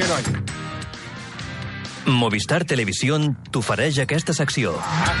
què, noi? Movistar Televisión t'ofereix aquesta secció.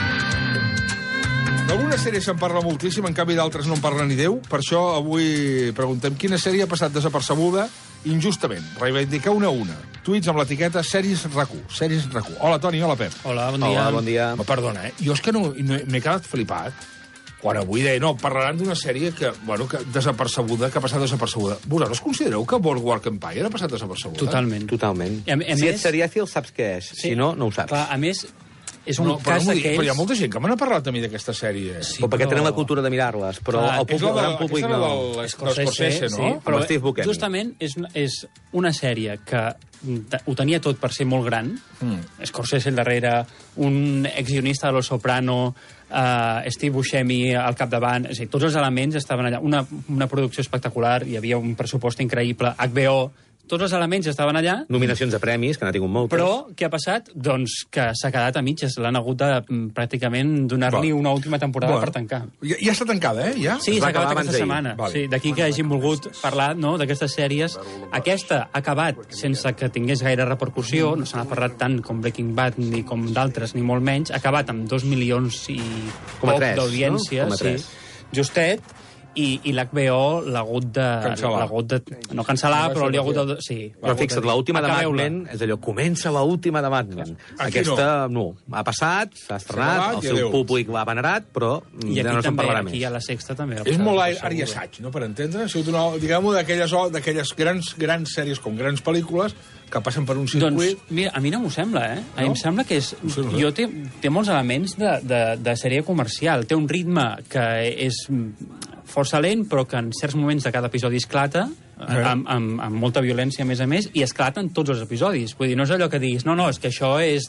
D'alguna sèrie se'n parla moltíssim, en canvi d'altres no en parla ni Déu. Per això avui preguntem quina sèrie ha passat desapercebuda injustament. Reivindiqueu una a una. Tuits amb l'etiqueta Sèries RAC1. Sèries RAC1. Hola, Toni, hola, Pep. Hola, bon dia. Hola, bon dia. Perdona, jo és que no m'he quedat flipat quan avui deia, no, parlaran d'una sèrie que, bueno, que desapercebuda, que ha passat desapercebuda. Vosaltres considereu que Boardwalk Empire ha passat desapercebuda? Totalment. Totalment. A Si ets seriàfil, saps què és. Si no, no ho saps. Clar, a més, és un No, cas d'aquells... però hi ha molta gent que me n'ha parlat a mi d'aquesta sèrie. Sí, Però perquè tenen la cultura de mirar-les, però Clar, el públic, el gran públic no. Scorsese, no? Sí, però Amb Steve Buscemi. justament és una sèrie que ho tenia tot per ser molt gran. Scorsese al darrere, un exguionista de Los Soprano, Steve Buscemi al capdavant, és a dir, tots els elements estaven allà. Una producció espectacular, hi havia un pressupost increïble, HBO, tots els elements estaven allà. Nominacions de premis, que n'ha tingut moltes. Però què ha passat? Doncs que s'ha quedat a mitges. L'han hagut de pràcticament donar-li una última temporada per tancar. Ja està tancada, eh? Ja? Sí, Es s'ha va acabat acabar aquesta abans setmana. Vale. Sí, d'aquí que hàgim volgut parlar, no, d'aquestes sèries. Aquesta ha acabat sense que tingués gaire repercussió, no se n'ha parlat tant com Breaking Bad ni com d'altres, ni molt menys. Ha acabat amb 2 milions i poc 3, d'audiència, no? sí, justet, i l'HBO l'ha hagut de... No cancel·lar, però li ha hagut de... Sí, Però fixa't, l'última de Mad Acabeu-la. Men, és allò, comença l'última de Mad Men. Aquí Aquesta, no. Ha passat, s'ha estrenat, el seu públic l'ha venerat, però I ja aquí no se'n també, parlarà aquí més. a la Sexta també. És molt àrea assaig, no?, per entendre. Ha sigut una, diguem-ho, d'aquelles grans sèries com grans pel·lícules que passen per un circuit... Doncs, mira, a mi no m'ho sembla, eh? A mi em sembla que és... No sé. Jo té molts elements de sèrie comercial. Té un ritme que és força lent, però que en certs moments de cada episodi esclata, amb molta violència, a més, i esclata en tots els episodis. Vull dir, no és allò que diguis, no, és que això és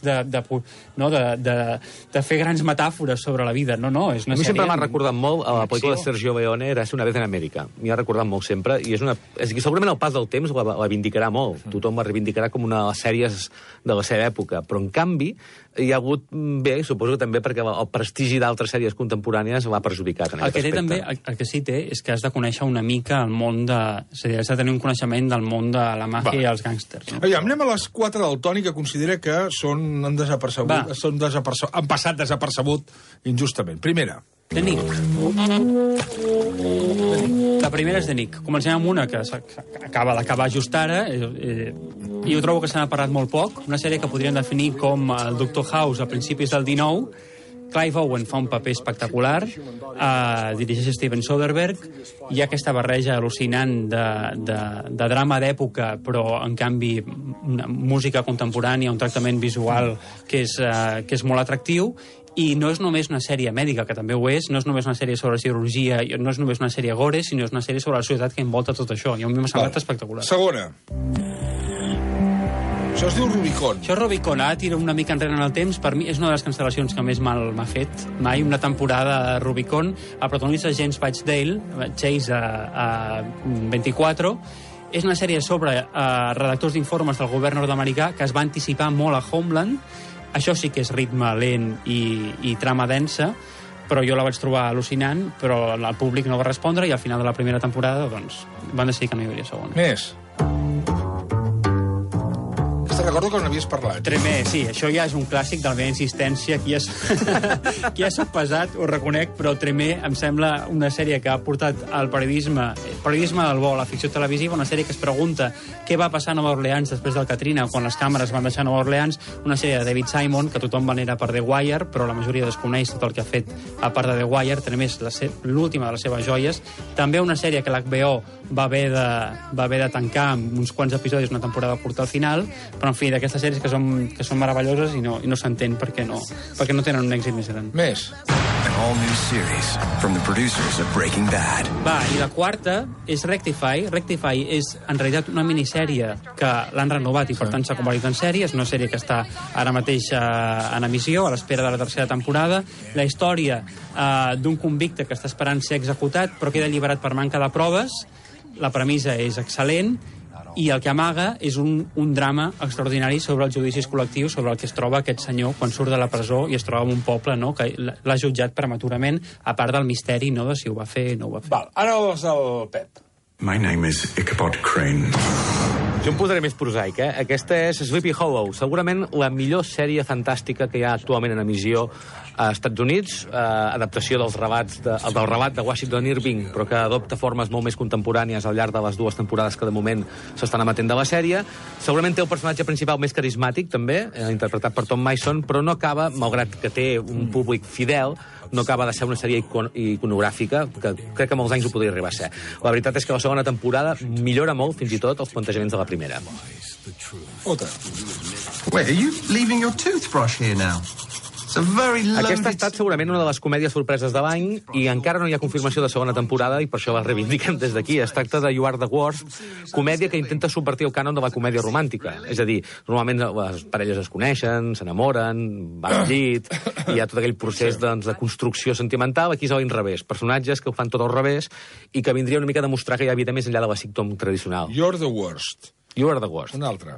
de fer grans metàfores sobre la vida. No, és una A mi sèrie... sempre m'ha recordat molt a la pel·lícula de acció. Sergio Leone, Era una vez en Amèrica. M'hi ha recordat molt sempre, i és que segurament el pas del temps la vindicarà molt. Tothom la reivindicarà com una de les sèries de la seva època. Però, en canvi, hi ha hagut... Bé, suposo que també perquè el prestigi d'altres sèries contemporànies l'ha perjudicat en El aquest que té aspecte. també, el que sí té, és que has de conèixer una mica el món de... És a dir, has de tenir un coneixement del món de la màfia i els gàngsters. No? Aviam, anem a les 4 del Toni, que considera que han passat desapercebut injustament. Primera. The Nick. La primera és The Nick. Comencem amb una que acaba d'acabar just ara, i jo trobo que se n'ha parlat molt poc. Una sèrie que podríem definir com el Dr. House a principis del 19. Clive Owen fa un paper espectacular, dirigeix Steven Soderbergh, hi ha aquesta barreja al·lucinant de drama d'època, però, en canvi, una música contemporània, un tractament visual que és molt atractiu, i no és només una sèrie mèdica, que també ho és, no és només una sèrie sobre cirurgia, no és només una sèrie gore, sinó és una sèrie sobre la societat que envolta tot això, i a mi m'ha semblat espectacular. Segona. Això es diu Rubicon. Això és Rubicon, tira una mica enrere en el temps. Per mi és una de les cancel·lacions que més mal m'ha fet mai, una temporada de Rubicon. El protagonista és James Batchdale, Chase a 24. És una sèrie sobre redactors d'informes del govern nord-americà que es va anticipar molt a Homeland. Això sí que és ritme lent i trama densa, però jo la vaig trobar al·lucinant, però el públic no va respondre i al final de la primera temporada doncs, van decidir que no hi hauria segona. Més. Aquesta recordo que n'havies parlat. Tremé, sí, això ja és un clàssic de la meva insistència. Aquí ja soc pesat, ho reconec, però Tremé em sembla una sèrie que ha portat al periodisme del bo, la ficció televisiva, una sèrie que es pregunta què va passar a Nova Orleans després del Katrina, quan les càmeres van deixar Nova Orleans, una sèrie de David Simon, que tothom venera per The Wire, però la majoria desconeix tot el que ha fet a part de The Wire. Tremé és l'última de les seves joies. També una sèrie que l'HBO va haver de tancar amb uns quants episodis, una temporada curta al final, però en fi, d'aquestes sèries que són meravelloses i no s'entén perquè no tenen un èxit més gran. Més. An all-new series from the producers of Breaking Bad. Va, i la quarta és Rectify. Rectify és, en realitat, una minissèrie que l'han renovat i, per tant, s'ha convertit en sèrie. És una sèrie que està ara mateix en emissió, a l'espera de la tercera temporada. La història d'un convicte que està esperant ser executat, però queda alliberat per manca de proves. La premissa és excel·lent, i el que amaga és un drama extraordinari sobre els judicis col·lectius, sobre el que es troba aquest senyor quan surt de la presó i es troba en un poble, no?, que l'ha jutjat prematurament, a part del misteri, no?, de si ho va fer o no ho va fer. Val, ara els del Pep. My name is Ichabod Crane. Jo em posaré més prosaic, eh? Aquesta és Sleepy Hollow, segurament la millor sèrie fantàstica que hi ha actualment en emissió a Estats Units, adaptació del relat de Washington Irving, però que adopta formes molt més contemporànies al llarg de les 2 temporades que de moment s'estan emetent de la sèrie. Segurament té el personatge principal més carismàtic, també, interpretat per Tom Mason, però no acaba, malgrat que té un públic fidel, no acaba de ser una sèrie iconogràfica, que crec que molts anys ho podria arribar a ser. La veritat és que la segona temporada millora molt, fins i tot, els plantejaments de la primera. Ota. Wait, are you leaving your toothbrush here now? It's a very loaded... Aquesta ha estat segurament una de les comèdies sorpreses de l'any i encara no hi ha confirmació de segona temporada i per això la reivindiquen des d'aquí. Es tracta de You Are the Worst, comèdia que intenta subvertir el cànon de la comèdia romàntica. És a dir, normalment les parelles es coneixen, s'enamoren, van al llit, i hi ha tot aquell procés de construcció sentimental. Aquí és a l'inrevés. Personatges que ho fan tot al revés i que vindria una mica a demostrar que hi ha vida més enllà de la sitcom tradicional. You're the worst. You Are the Worst. Un altre.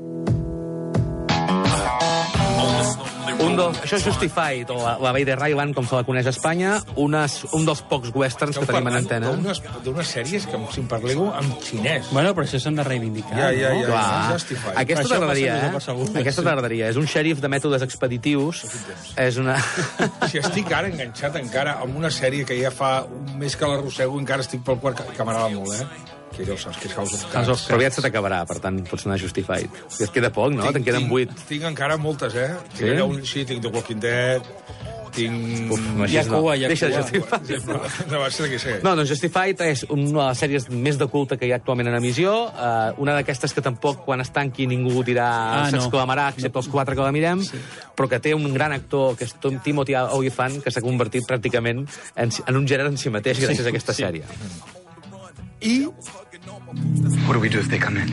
Això és Justified, o la Vader Island, com se la coneix a Espanya, un dels pocs westerns que tenim en antena. D'unes sèries que, si en parleu, en xinès. Bueno, però això s'han de reivindicar. Ja. Clar. Justified. Aquesta Això t'agradaria, passa desapercebut. Aquesta t'agradaria. És un xèrif de mètodes expeditius. És una... Si estic ara enganxat encara amb una sèrie que ja fa un mes que l'arrossego, encara estic pel quart, que m'agrada molt, que ja ho saps, que és House of Cards. Però aviat se t'acabarà, per tant, pots anar Justified. I et queda poc, no? Te'n queden 8. Tinc encara moltes, Sí? Sí, tinc The Walking Dead, tinc... Hi ha cua. Deixa de Justified. No, va ser que sé. No, doncs Justified és una de les sèries més de culte que hi ha actualment en emissió, una d'aquestes que tampoc, quan es tanqui, ningú dirà, s'exclamarà, excepte els 4 que la mirem, però que té un gran actor, que és Timothy Olyphant, que s'ha convertit pràcticament en un gènere en si mateix gràcies a aquesta sèrie. I What do we do if they come in?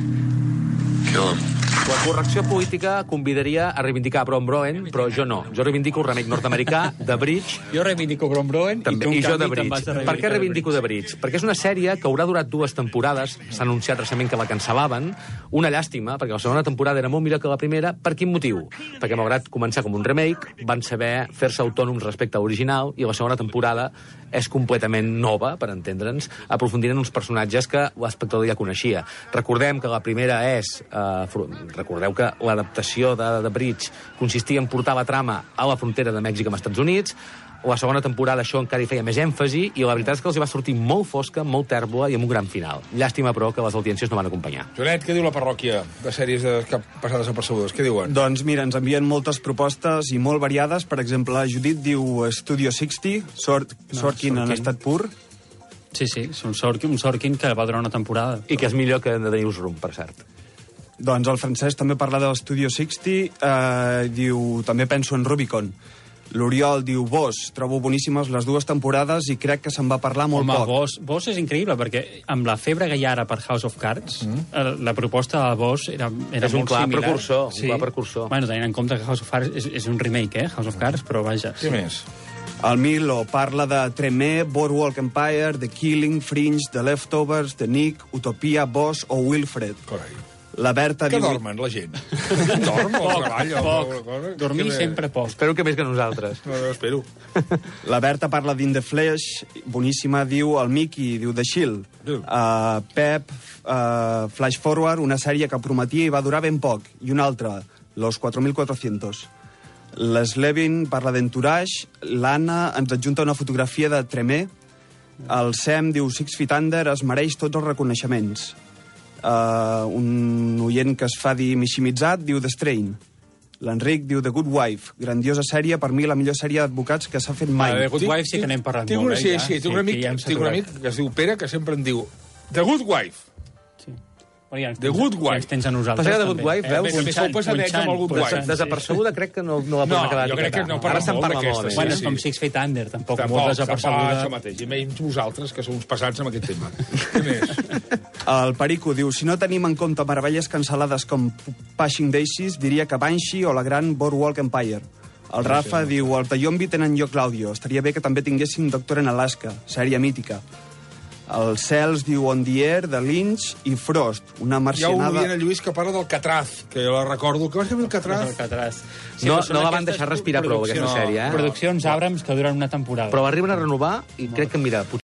Kill them. La correcció política convidaria a reivindicar Bron Broen, però jo no. Jo reivindico el remake nord-americà de Bridge. Jo reivindico Bron Broen També, i tu, jo en de canvi, te'n vas Bridge. a reivindicar Per què reivindico de Bridge? Perquè és una sèrie que haurà durat 2 temporades. S'ha anunciat recentment que la cancel·laven. Una llàstima, perquè la segona temporada era molt millor que la primera. Per quin motiu? Perquè, malgrat començar com un remake, van saber fer-se autònoms respecte a l'original i la segona temporada és completament nova, per entendre'ns, aprofundint en uns personatges que l'espectador ja coneixia. Recordem que la primera és... recordeu que l'adaptació de Bridge consistia en portar la trama a la frontera de Mèxic amb Estats Units. La segona temporada això encara hi feia més èmfasi i la veritat és que els va sortir molt fosca, molt tèrbola i amb un gran final. Llàstima, però, que les audiències no van acompanyar. Joanet, què diu la parròquia de sèries que passades desapercebudes? Què diuen? Doncs mira, ens envien moltes propostes i molt variades. Per exemple, Judit diu Studio 60, Sorkin en estat pur. Sí, és un Sorkin que va durar una temporada. I que és millor que The Newsroom, per cert. Doncs el francès també parla de Studio 60, diu, també penso en Rubicon. L'Oriol diu Boss, trobo boníssimes les 2 temporades i crec que se'n va parlar molt poc. Boss és increïble, perquè amb la febre que hi ha ara per House of Cards, la proposta de Boss era és un molt clar similar. precursor, un clar precursor. Bueno, tenint en compte que House of Cards és un remake, House of Cards, però vaja. Què més? El Milo parla de Tremé, Boardwalk Empire, The Killing, Fringe, The Leftovers, The Nick, Utopia, Boss o Wilfred. Correcte. La Berta Que diu... dormen, la gent? Dorm o treballa? Poc. Dormir sempre poc. Espero que més que nosaltres. No, espero. La Berta parla d'In the Flesh, boníssima, diu el Mickey, diu The Shield. Pep, Flash Forward, una sèrie que prometia i va durar ben poc. I una altra, Los 4400. L'Slevin parla d'Entourage, l'Anna ens adjunta una fotografia de Tremé, el Sam diu Six Feet Under es mereix tots els reconeixements. Un oient que es fa dir Mishimitzat diu The Strain. L'Enric diu The Good Wife, grandiosa sèrie, per mi la millor sèrie d'advocats que s'ha fet mai. The Good Wife sí que n'hem parlat tinc molt, ja. Tinc un amic que es diu Pere, que sempre em diu The Good Wife. The Good Wife. ens tens a nosaltres. Passarà de Good Wife, veus? També sou passadets amb el Good Wife. Desapercebuda crec que no la podem acabar jo crec que no Ara se'n parla molt. Bueno, és com Six Feet Under, tampoc molt desapercebuda. Això mateix, i menys vosaltres, que sou uns passats amb aquest tema. Què més? El Perico diu, si no tenim en compte meravelles cancel·lades com Pushing Daisies, diria que Banshee o la gran Boardwalk Empire. El Rafa diu, els de Yombi tenen lloc l'àudio. Estaria bé que també tinguessin Doctor en Alaska, sèrie mítica. El Cels diu On the Air, de Lynch i Frost, una marcianada... Hi ha un oient a Lluís que parla del Catraz, que jo la recordo. Què vas dir el Catraz? No la van deixar respirar prou, aquesta sèrie. Produccions Abrams que duren una temporada. Però arriben a renovar i crec que, mira,